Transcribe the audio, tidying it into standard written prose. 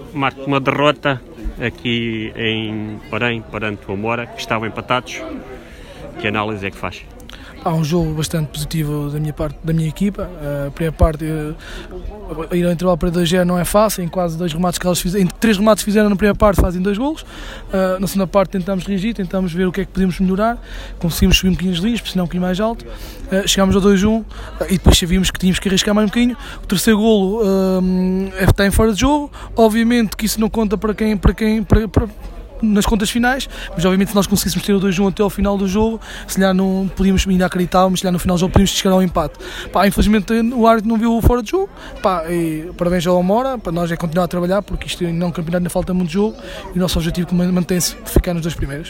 Marco, uma derrota aqui em Orem, perante o Amora, que estavam empatados. Que análise é que faz? Há um jogo bastante positivo da minha parte, da minha equipa. A primeira parte, ir ao intervalo para 2-0 não é fácil. Em quase 2 remates que eles fizeram, em 3 remates que fizeram na primeira parte, fazem 2 golos. Na segunda parte tentámos reagir, tentámos ver o que é que podíamos melhorar. Conseguimos subir um bocadinho as linhas, pressionar um bocadinho mais alto. Chegámos ao 2-1 e depois sabíamos que tínhamos que arriscar mais um bocadinho. O terceiro golo está em fora de jogo. Obviamente que isso não conta para nas contas finais, mas obviamente se nós conseguíssemos ter o 2-1 até ao final do jogo, se calhar não podíamos ainda acreditar, mas se calhar no final do jogo podíamos chegar ao empate. Infelizmente o árbitro não viu o fora de jogo, e parabéns ao Amora, para nós é continuar a trabalhar, porque isto não é um campeonato, ainda falta muito jogo, e o nosso objetivo mantém-se de ficar nos 2 primeiros.